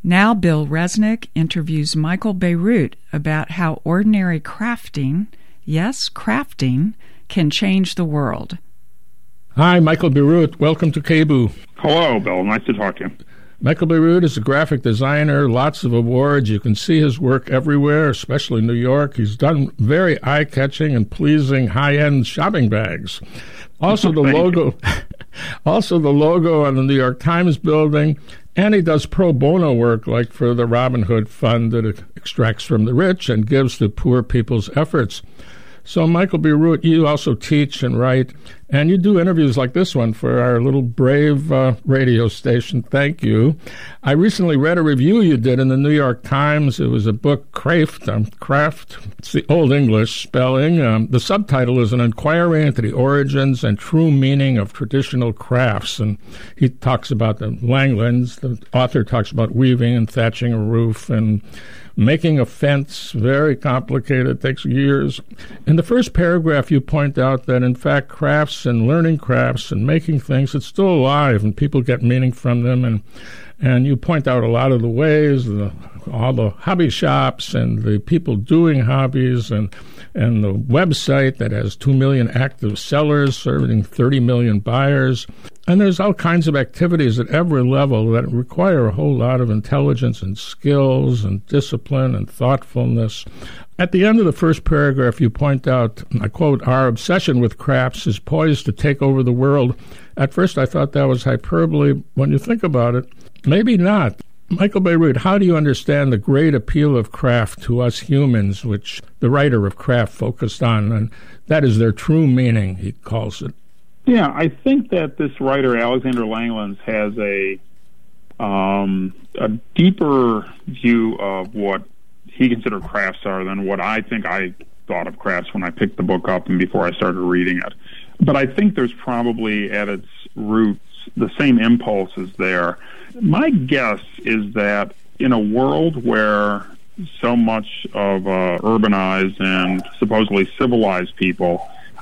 Now Bill Resnick interviews Michael Bierut about how ordinary crafting, yes, crafting, can change the world. Hi, Michael Bierut. Welcome to KBOO. Hello, Bill. Nice to talk to you. Michael Bierut is a graphic designer, lots of awards. You can see his work everywhere, especially New York. He's done very eye-catching and pleasing high-end shopping bags. Also the logo on the New York Times building, and he does pro bono work like for the Robin Hood Fund that extracts from the rich and gives to poor people's efforts. So, Michael Bierut, you also teach and write, and you do interviews like this one for our little brave radio station. Thank you. I recently read a review you did in the New York Times. It was a book, Craft. It's the Old English spelling. The subtitle is An Inquiry into the Origins and True Meaning of Traditional Crafts. And he talks about the Langlands. The author talks about weaving and thatching a roof and making a fence, very complicated, takes years. In the first paragraph, you point out that, in fact, crafts and learning crafts and making things, it's still alive, and people get meaning from them. And you point out a lot of the ways, all the hobby shops and the people doing hobbies and the website that has 2 million active sellers serving 30 million buyers. And there's all kinds of activities at every level that require a whole lot of intelligence and skills and discipline and thoughtfulness. At the end of the first paragraph, you point out, I quote, "Our obsession with crafts is poised to take over the world." At first, I thought that was hyperbole. When you think about it, maybe not. Michael Bierut, how do you understand the great appeal of craft to us humans, which the writer of Craft focused on, and that is their true meaning, he calls it? Yeah, I think that this writer, Alexander Langlands, has a deeper view of what he considered crafts are than what I think I thought of crafts when I picked the book up and before I started reading it. But I think there's probably at its roots the same impulses there. My guess is that in a world where so much of urbanized and supposedly civilized people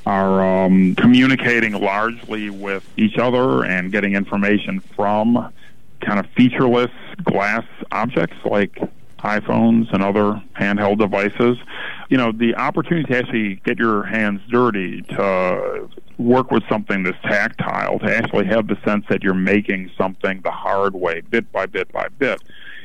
are communicating largely with each other and getting information from kind of featureless glass objects like iPhones and other handheld devices, you know, the opportunity to actually get your hands dirty, to work with something that's tactile, to actually have the sense that you're making something the hard way, bit by bit by bit,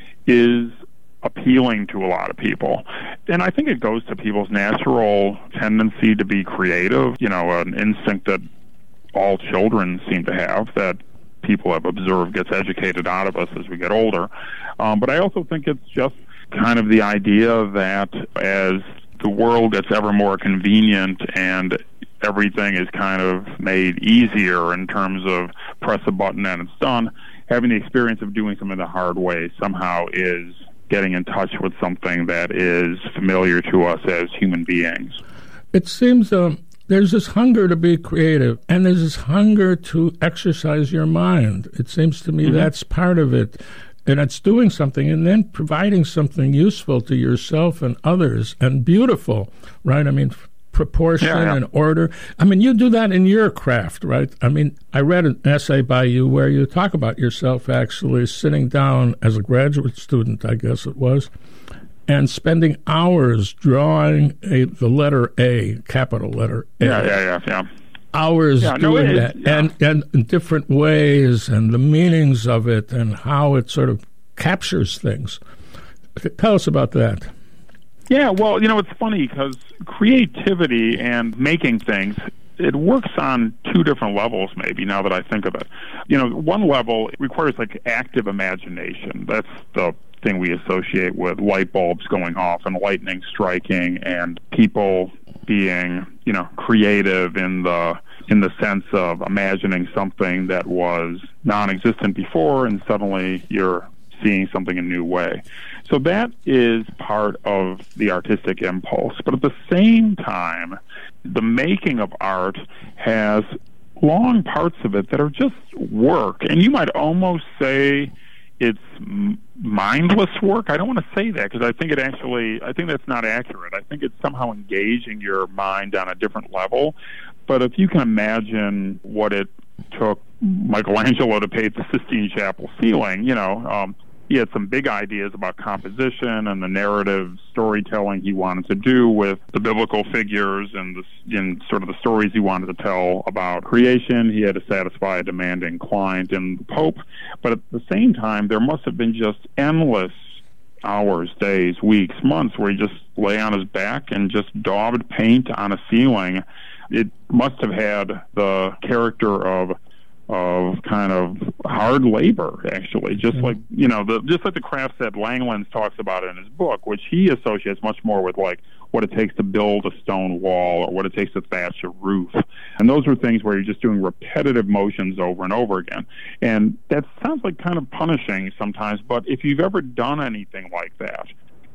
is appealing to a lot of people. And I think it goes to people's natural tendency to be creative, you know, an instinct that all children seem to have, that people have observed gets educated out of us as we get older. But I also think it's just kind of the idea that as the world gets ever more convenient and everything is kind of made easier in terms of press a button and it's done, having the experience of doing something the hard way somehow is getting in touch with something that is familiar to us as human beings. It seems there's this hunger to be creative, and there's this hunger to exercise your mind. It seems to me that's part of it. And it's doing something and then providing something useful to yourself and others and beautiful, right? I mean, proportion and order. I mean, you do that in your craft, right? I mean, I read an essay by you where you talk about yourself actually sitting down as a graduate student, I guess it was, and spending hours drawing the letter A, capital letter A. Yeah. Hours doing that, and in different ways, and the meanings of it, and how it sort of captures things. Tell us about that. Yeah, well, you know, it's funny because creativity and making things, it works on two different levels, maybe, now that I think of it. You know, one level, it requires, like, active imagination. That's the thing we associate with light bulbs going off and lightning striking and people being, you know, creative in the sense of imagining something that was non-existent before and suddenly you're seeing something a new way. So that is part of the artistic impulse. But at the same time, the making of art has long parts of it that are just work. And you might almost say it's mindless work. I don't want to say that because I think that's not accurate. I think it's somehow engaging your mind on a different level. But if you can imagine what it took Michelangelo to paint the Sistine Chapel ceiling, He had some big ideas about composition and the narrative storytelling he wanted to do with the biblical figures and sort of the stories he wanted to tell about creation. He had to satisfy a demanding client in the Pope. But at the same time, there must have been just endless hours, days, weeks, months where he just lay on his back and just daubed paint on a ceiling. It must have had the character of kind of hard labor, actually, just like the crafts that Langlands talks about in his book, which he associates much more with like what it takes to build a stone wall or what it takes to thatch a roof. And those are things where you're just doing repetitive motions over and over again. And that sounds like kind of punishing sometimes, but if you've ever done anything like that,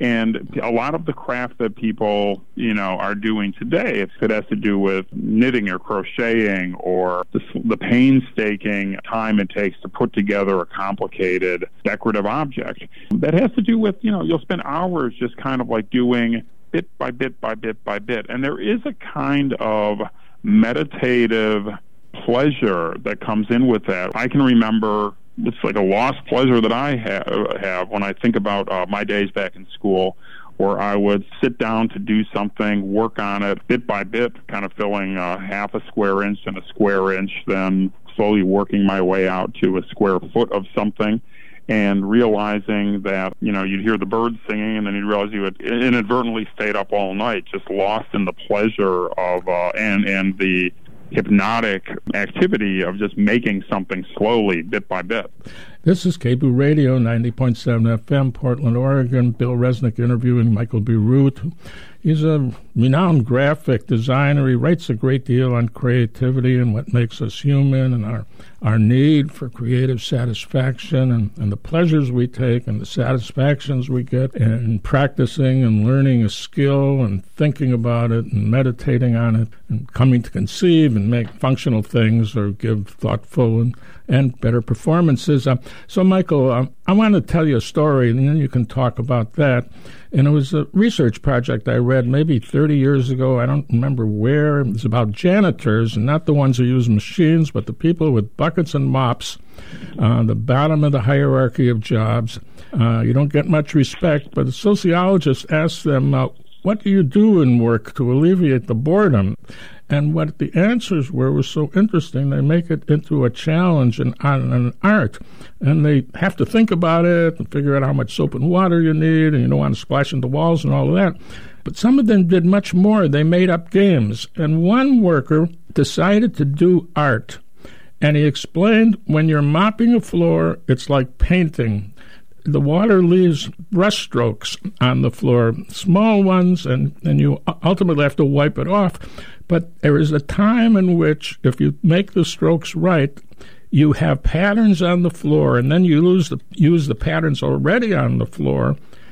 and a lot of the craft that people, are doing today, if it has to do with knitting or crocheting or the painstaking time it takes to put together a complicated decorative object, that has to do with, you'll spend hours just kind of like doing bit by bit by bit by bit. And there is a kind of meditative pleasure that comes in with that. I can remember it's like a lost pleasure that I have when I think about my days back in school, where I would sit down to do something, work on it bit by bit, kind of filling half a square inch and a square inch, then slowly working my way out to a square foot of something, and realizing that, you'd hear the birds singing, and then you'd realize you had inadvertently stayed up all night, just lost in the pleasure of and the hypnotic activity of just making something slowly, bit by bit. This is KBOO Radio, 90.7 FM, Portland, Oregon. Bill Resnick interviewing Michael Bierut. He's a renowned graphic designer. He writes a great deal on creativity and what makes us human and our need for creative satisfaction and the pleasures we take and the satisfactions we get in practicing and learning a skill and thinking about it and meditating on it and coming to conceive and make functional things or give thoughtful and better performances. So, Michael, I want to tell you a story, and then you can talk about that. And it was a research project I read maybe 30 years ago. I don't remember where. It was about janitors, and not the ones who use machines, but the people with buckets and mops, the bottom of the hierarchy of jobs. You don't get much respect, but the sociologist asked them, what do you do in work to alleviate the boredom? And what the answers were was so interesting. They make it into a challenge and an art. And they have to think about it and figure out how much soap and water you need, and you don't want to splash into walls and all of that. But some of them did much more. They made up games. And one worker decided to do art. And he explained, when you're mopping a floor, it's like painting. The water leaves brush strokes on the floor, small ones, and you ultimately have to wipe it off. But there is a time in which, if you make the strokes right, you have patterns on the floor, and then you use the patterns already on the floor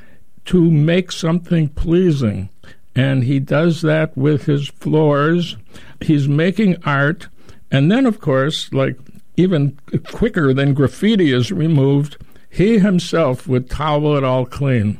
to make something pleasing. And he does that with his floors. He's making art. And then, of course, like even quicker than graffiti is removed, he himself would towel it all clean.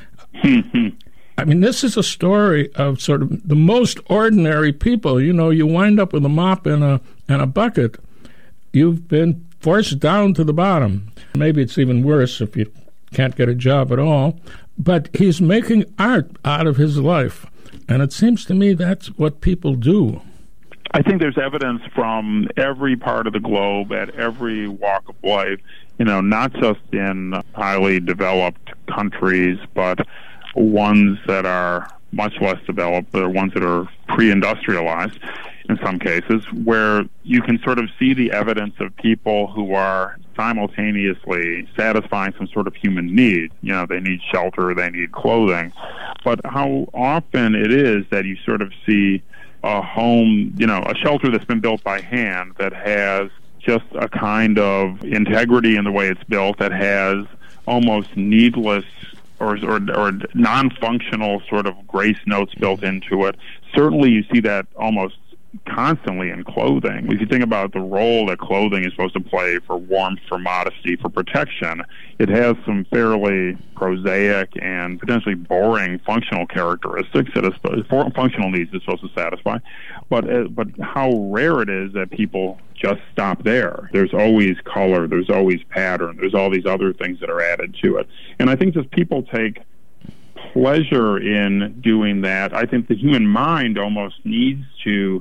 I mean, this is a story of sort of the most ordinary people. You wind up with a mop and a bucket. You've been forced down to the bottom. Maybe it's even worse if you can't get a job at all. But he's making art out of his life. And it seems to me that's what people do. I think there's evidence from every part of the globe at every walk of life, not just in highly developed countries, but ones that are much less developed, or ones that are pre-industrialized in some cases, where you can sort of see the evidence of people who are simultaneously satisfying some sort of human need. They need shelter, they need clothing. But how often it is that you sort of see a home, a shelter that's been built by hand that has just a kind of integrity in the way it's built, that has almost needless or non-functional sort of grace notes built into it. Certainly you see that almost constantly in clothing. If you think about the role that clothing is supposed to play for warmth, for modesty, for protection, it has some fairly prosaic and potentially boring functional characteristics that functional needs it's supposed to satisfy. But how rare it is that people just stop there. There's always color, there's always pattern, there's all these other things that are added to it. And I think just people take pleasure in doing that. I think the human mind almost needs to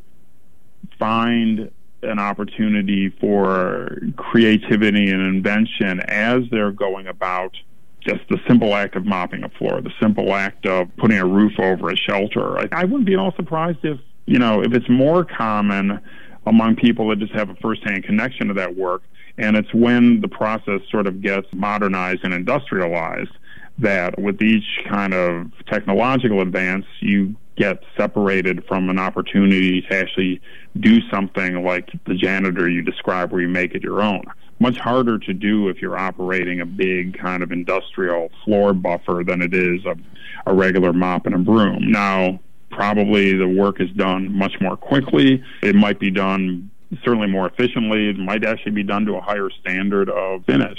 find an opportunity for creativity and invention as they're going about just the simple act of mopping a floor, the simple act of putting a roof over a shelter. I wouldn't be at all surprised if it's more common among people that just have a first-hand connection to that work, and it's when the process sort of gets modernized and industrialized that with each kind of technological advance, you get separated from an opportunity to actually do something like the janitor you described where you make it your own. Much harder to do if you're operating a big kind of industrial floor buffer than it is a regular mop and a broom. Now, probably the work is done much more quickly. It might be done certainly more efficiently. It might actually be done to a higher standard of finish.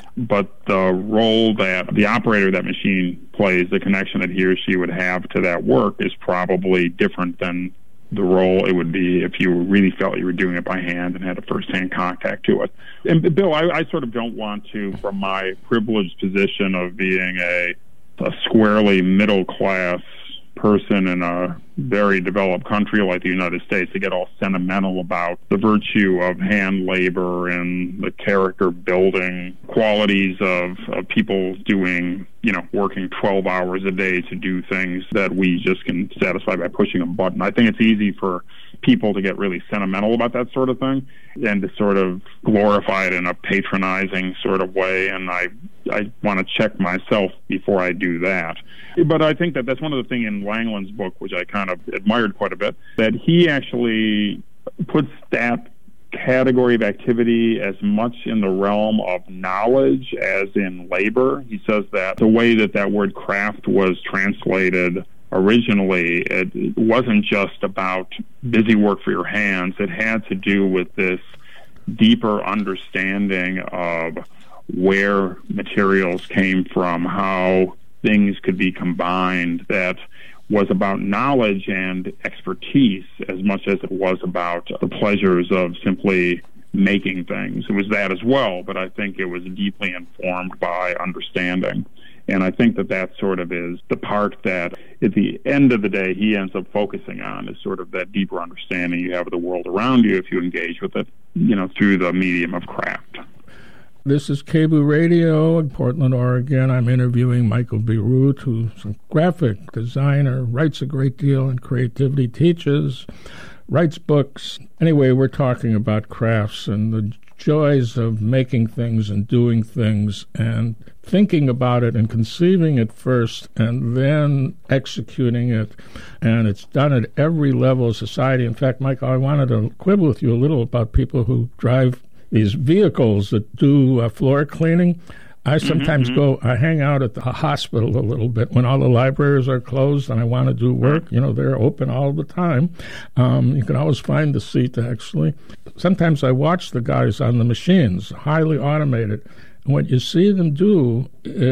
But the role that the operator of that machine plays, the connection that he or she would have to that work, is probably different than the role it would be if you really felt you were doing it by hand and had a first-hand contact to it. And Bill, I sort of don't want to, from my privileged position of being a squarely middle-class person in a very developed country like the United States, to get all sentimental about the virtue of hand labor and the character building qualities of people doing, working 12 hours a day to do things that we just can satisfy by pushing a button. I think it's easy for people to get really sentimental about that sort of thing and to sort of glorify it in a patronizing sort of way, and I want to check myself before I do that. But I think that's one of the things in Langland's book, which I kind of admired quite a bit, that he actually puts that category of activity as much in the realm of knowledge as in labor. He says that the way that word craft was translated originally, it wasn't just about busy work for your hands. It had to do with this deeper understanding of where materials came from, how things could be combined, that was about knowledge and expertise as much as it was about the pleasures of simply making things. It was that as well, but I think it was deeply informed by understanding. And I think that sort of is the part that, at the end of the day, he ends up focusing on, is sort of that deeper understanding you have of the world around you if you engage with it, through the medium of craft. This is KBOO Radio in Portland, Oregon. I'm interviewing Michael Bierut, who's a graphic designer, writes a great deal in creativity, teaches, writes books. Anyway, we're talking about crafts and the joys of making things and doing things and thinking about it and conceiving it first and then executing it. And it's done at every level of society. In fact, Michael, I wanted to quibble with you a little about people who drive these vehicles that do floor cleaning. I sometimes I hang out at the hospital a little bit when all the libraries are closed and I want to do work. They're open all the time. You can always find the seat, actually. Sometimes I watch the guys on the machines, highly automated. And what you see them do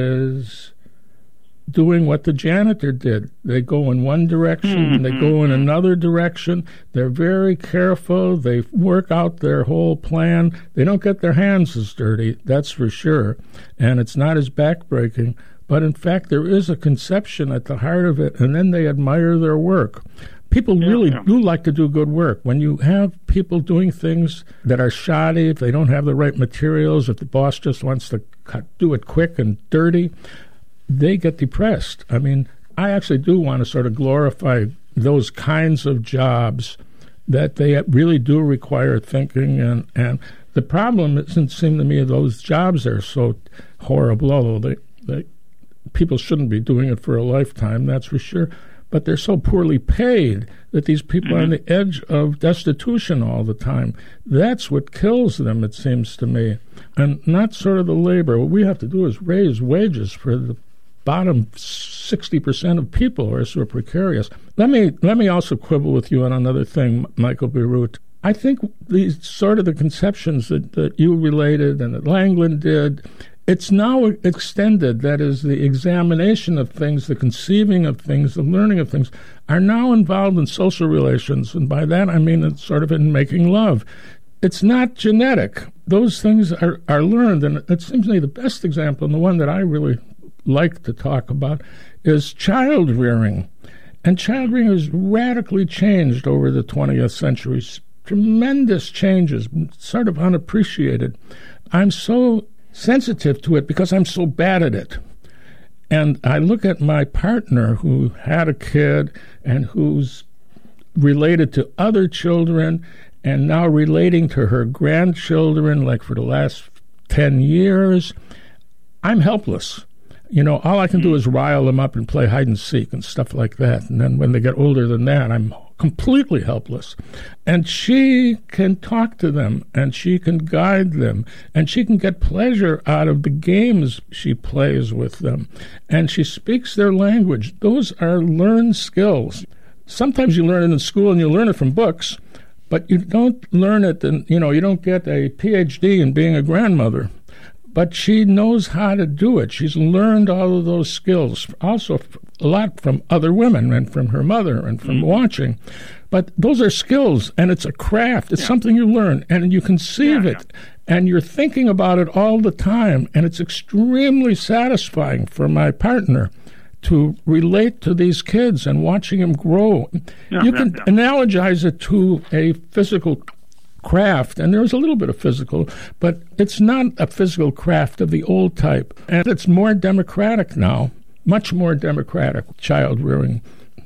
is doing what the janitor did. They go in one direction, and they go in another direction. They're very careful. They work out their whole plan. They don't get their hands as dirty, that's for sure, and it's not as backbreaking. But in fact, there is a conception at the heart of it, and then they admire their work. People really do like to do good work. When you have people doing things that are shoddy, if they don't have the right materials, if the boss just wants to do it quick and dirty, they get depressed. I mean, I actually do want to sort of glorify those kinds of jobs that they really do require thinking. And the problem doesn't seem to me those jobs are so horrible, although they people shouldn't be doing it for a lifetime, that's for sure. But they're so poorly paid that these people are on the edge of destitution all the time. That's what kills them, it seems to me, and not sort of the labor. What we have to do is raise wages for the bottom 60% of people are so precarious. Let me also quibble with you on another thing, Michael Bierut. I think these sort of the conceptions that you related and that Langland did, it's now extended. That is, the examination of things, the conceiving of things, the learning of things, are now involved in social relations. And by that, I mean it's sort of in making love. It's not genetic. Those things are learned. And it seems to me the best example, and the one that I really like to talk about, is child rearing. And child rearing has radically changed over the 20th century. Tremendous changes, sort of unappreciated. I'm so sensitive to it because I'm so bad at it. And I look at my partner who had a kid and who's related to other children and now relating to her grandchildren, like for the last 10 years. I'm helpless. You know, all I can do is rile them up and play hide and seek and stuff like that. And then when they get older than that, I'm completely helpless. And she can talk to them, and she can guide them, and she can get pleasure out of the games she plays with them. And she speaks their language. Those are learned skills. Sometimes you learn it in school and you learn it from books, but you don't learn it, you don't get a PhD in being a grandmother. But she knows how to do it. She's learned all of those skills, also a lot from other women and from her mother and from watching. But those are skills, and it's a craft. It's something you learn, and you conceive it, and you're thinking about it all the time, and it's extremely satisfying for my partner to relate to these kids and watching them grow. You can analogize it to a physical craft, and there's a little bit of physical, but it's not a physical craft of the old type. And it's more democratic now, much more democratic, child rearing.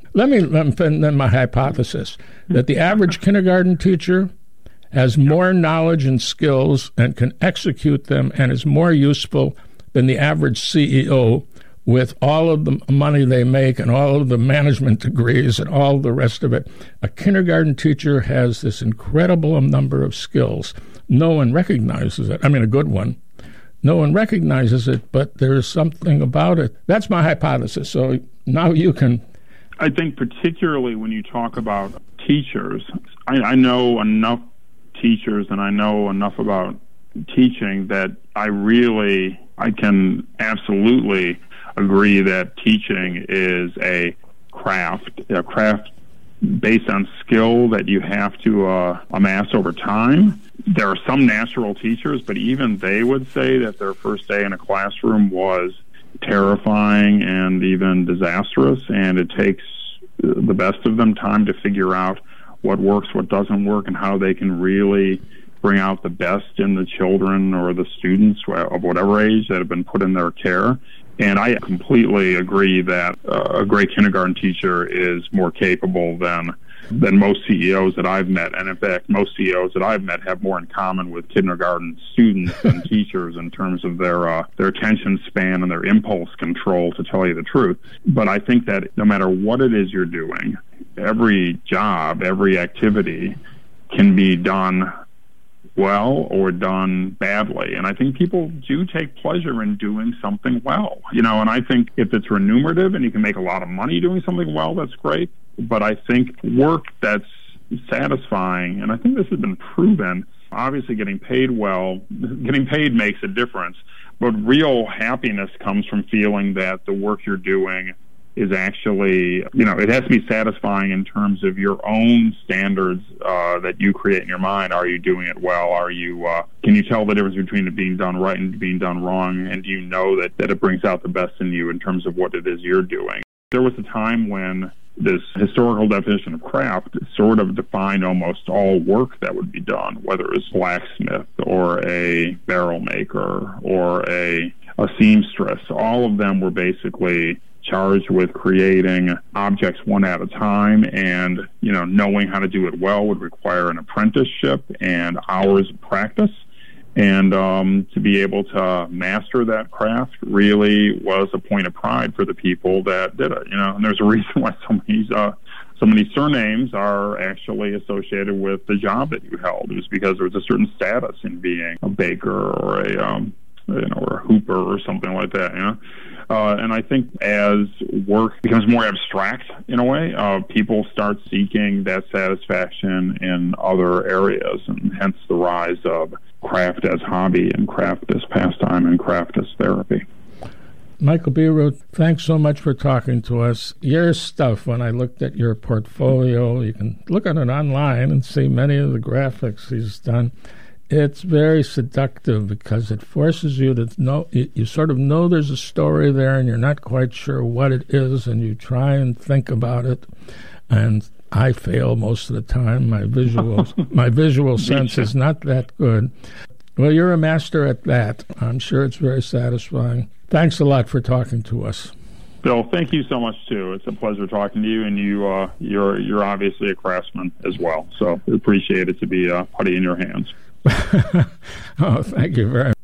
Then my hypothesis, that the average kindergarten teacher has more knowledge and skills and can execute them and is more useful than the average CEO with all of the money they make and all of the management degrees and all the rest of it. A kindergarten teacher has this incredible number of skills. No one recognizes it. I mean, a good one. No one recognizes it, but there's something about it. That's my hypothesis. So now you can. I think particularly when you talk about teachers, I know enough teachers and I know enough about teaching that I can absolutely agree that teaching is a craft based on skill that you have to amass over time. There are some natural teachers, but even they would say that their first day in a classroom was terrifying and even disastrous, and it takes the best of them time to figure out what works, what doesn't work, and how they can really bring out the best in the children or the students of whatever age that have been put in their care. And I completely agree that a great kindergarten teacher is more capable than most CEOs that I've met. And in fact, most CEOs that I've met have more in common with kindergarten students and teachers in terms of their attention span and their impulse control, to tell you the truth. But I think that no matter what it is you're doing, every job, every activity can be done well or done badly. And I think people do take pleasure in doing something well. And I think if it's remunerative and you can make a lot of money doing something well, that's great. But I think work that's satisfying, and I think this has been proven, obviously getting paid makes a difference, but real happiness comes from feeling that the work you're doing is actually, it has to be satisfying in terms of your own standards that you create in your mind. Are you doing it well? Can you tell the difference between it being done right and being done wrong? And do you know that it brings out the best in you in terms of what it is you're doing? There was a time when this historical definition of craft sort of defined almost all work that would be done, whether it was blacksmith or a barrel maker or a seamstress. All of them were basically charged with creating objects one at a time, and knowing how to do it well would require an apprenticeship and hours of practice. And to be able to master that craft really was a point of pride for the people that did it. And there's a reason why so many surnames are actually associated with the job that you held. It was because there was a certain status in being a baker or a hooper or something like that. And I think as work becomes more abstract in a way, people start seeking that satisfaction in other areas, and hence the rise of craft as hobby and craft as pastime and craft as therapy. Michael Bierut, thanks so much for talking to us. Your stuff, when I looked at your portfolio, you can look at it online and see many of the graphics he's done. It's very seductive because it forces you to know, you sort of know there's a story there and you're not quite sure what it is, and you try and think about it. And I fail most of the time. My visual sense is not that good. Well, you're a master at that. I'm sure it's very satisfying. Thanks a lot for talking to us. Bill, thank you so much, too. It's a pleasure talking to you, and you're obviously a craftsman as well, so appreciate it to be putty in your hands. Oh, thank you very much.